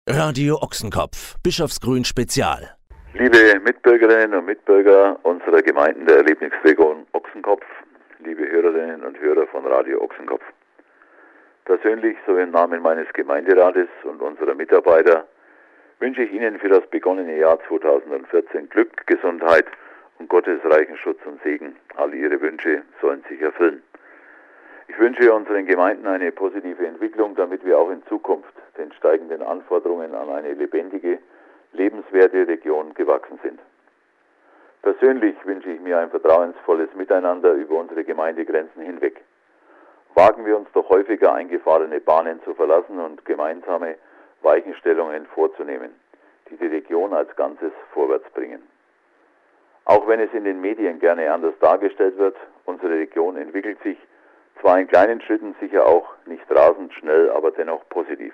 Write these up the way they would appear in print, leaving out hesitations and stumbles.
Radio Ochsenkopf, Bischofsgrün Spezial. Liebe Mitbürgerinnen und Mitbürger unserer Gemeinden der Erlebnisregion Ochsenkopf, liebe Hörerinnen und Hörer von Radio Ochsenkopf. Persönlich sowie im Namen meines Gemeinderates und unserer Mitarbeiter wünsche ich Ihnen für das begonnene Jahr 2014 Glück, Gesundheit und gottesreichen Schutz und Segen. All Ihre Wünsche sollen sich erfüllen. Ich wünsche unseren Gemeinden eine positive Entwicklung, damit wir auch in Zukunft den steigenden Anforderungen an eine lebendige, lebenswerte Region gewachsen sind. Persönlich wünsche ich mir ein vertrauensvolles Miteinander über unsere Gemeindegrenzen hinweg. Wagen wir uns doch häufiger eingefahrene Bahnen zu verlassen und gemeinsame Weichenstellungen vorzunehmen, die die Region als Ganzes vorwärts bringen. Auch wenn es in den Medien gerne anders dargestellt wird, unsere Region entwickelt sich zwar in kleinen Schritten, sicher auch nicht rasend schnell, aber dennoch positiv.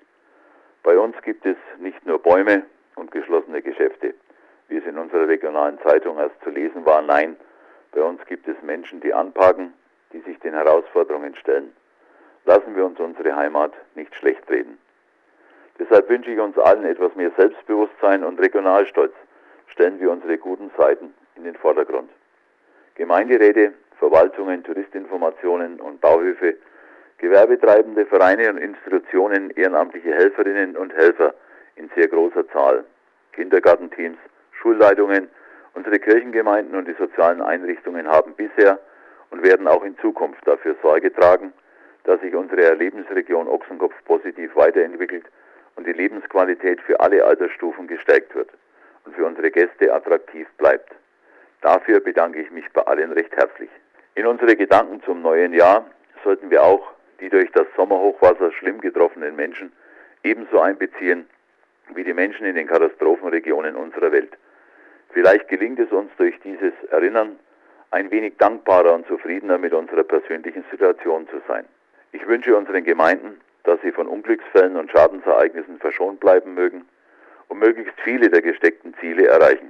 Bei uns gibt es nicht nur Bäume und geschlossene Geschäfte, wie es in unserer regionalen Zeitung erst zu lesen war. Nein, bei uns gibt es Menschen, die anpacken, die sich den Herausforderungen stellen. Lassen wir uns unsere Heimat nicht schlecht reden. Deshalb wünsche ich uns allen etwas mehr Selbstbewusstsein und Regionalstolz. Stellen wir unsere guten Seiten in den Vordergrund. Gemeinderäte, Verwaltungen, Touristinformationen und Bauhöfe, Gewerbetreibende, Vereine und Institutionen, ehrenamtliche Helferinnen und Helfer in sehr großer Zahl, Kindergartenteams, Schulleitungen, unsere Kirchengemeinden und die sozialen Einrichtungen haben bisher und werden auch in Zukunft dafür Sorge tragen, dass sich unsere Erlebnisregion Ochsenkopf positiv weiterentwickelt und die Lebensqualität für alle Altersstufen gestärkt wird und für unsere Gäste attraktiv bleibt. Dafür bedanke ich mich bei allen recht herzlich. In unsere Gedanken zum neuen Jahr sollten wir auch die durch das Sommerhochwasser schlimm getroffenen Menschen ebenso einbeziehen wie die Menschen in den Katastrophenregionen unserer Welt. Vielleicht gelingt es uns durch dieses Erinnern, ein wenig dankbarer und zufriedener mit unserer persönlichen Situation zu sein. Ich wünsche unseren Gemeinden, dass sie von Unglücksfällen und Schadensereignissen verschont bleiben mögen und möglichst viele der gesteckten Ziele erreichen.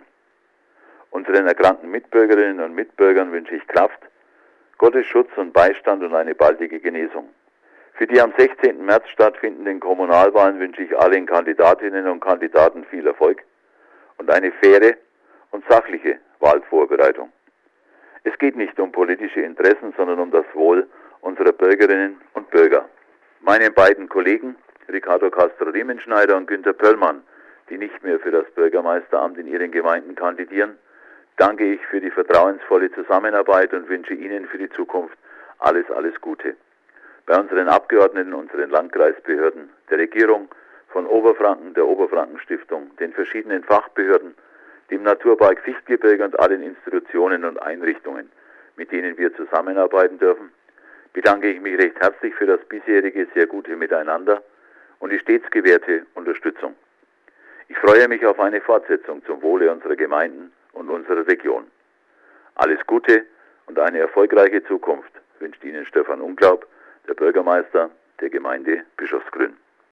Unseren erkrankten Mitbürgerinnen und Mitbürgern wünsche ich Kraft, Gottes Schutz und Beistand und eine baldige Genesung. Für die am 16. März stattfindenden Kommunalwahlen wünsche ich allen Kandidatinnen und Kandidaten viel Erfolg und eine faire und sachliche Wahlvorbereitung. Es geht nicht um politische Interessen, sondern um das Wohl unserer Bürgerinnen und Bürger. Meinen beiden Kollegen, Ricardo Castro-Riemenschneider und Günter Pöllmann, die nicht mehr für das Bürgermeisteramt in ihren Gemeinden kandidieren, danke ich für die vertrauensvolle Zusammenarbeit und wünsche Ihnen für die Zukunft alles Gute. Bei unseren Abgeordneten, unseren Landkreisbehörden, der Regierung von Oberfranken, der Oberfrankenstiftung, den verschiedenen Fachbehörden, dem Naturpark Fichtgebirge und allen Institutionen und Einrichtungen, mit denen wir zusammenarbeiten dürfen, bedanke ich mich recht herzlich für das bisherige sehr gute Miteinander und die stets gewährte Unterstützung. Ich freue mich auf eine Fortsetzung zum Wohle unserer Gemeinden und unserer Region. Alles Gute und eine erfolgreiche Zukunft wünscht Ihnen Stefan Unglaub, der Bürgermeister der Gemeinde Bischofsgrün.